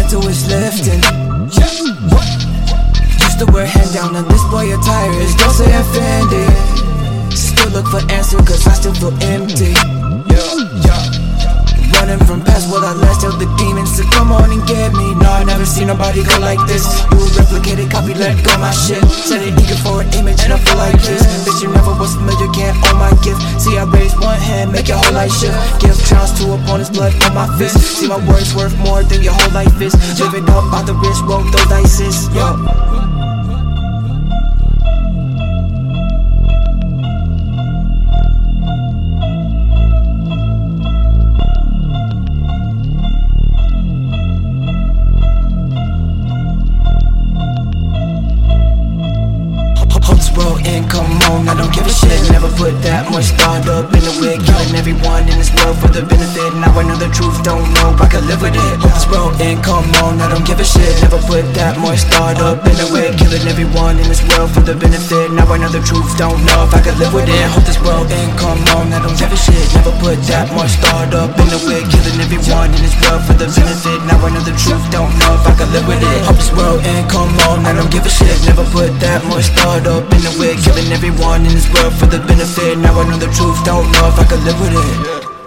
till it's lifting. Used to wear hand down on this boy attire, it's Dolce and Fendi. Still look for answer cause I still feel empty. Running from past what I last, tell the demons to come on and get me. No, I never seen nobody go like this. You replicated, copy, let go my shit. Set it eager for an image and I feel like this. Bitch, you never was familiar, can't own my gift. See, I raise one hand, make your whole life shift. Give chance to opponents, blood on my fist. See, my words worth more than your whole life is. Live it up out the wrist, roll those dices, yo. And come on, I don't give a shit. Never put that much thought up in the wig. Killing everyone in this world for the benefit. Now I know the truth, don't know if I can live with it. Hope this world and come on, I don't give a shit. Never put that much thought up in the wig. Killing everyone in this world for the benefit. Now I know the truth, don't know if I can live with it. Hope this world and come on, I don't give a shit. Never put that much thought up in the wig. Killing everyone in this world for the benefit. Now I know the truth, don't know if I can live with it. Hope this world and come on, I don't give a shit. Never put that much thought up in the wig. Killing everyone in this world for the benefit. Now I know the truth, don't know if I can live with it.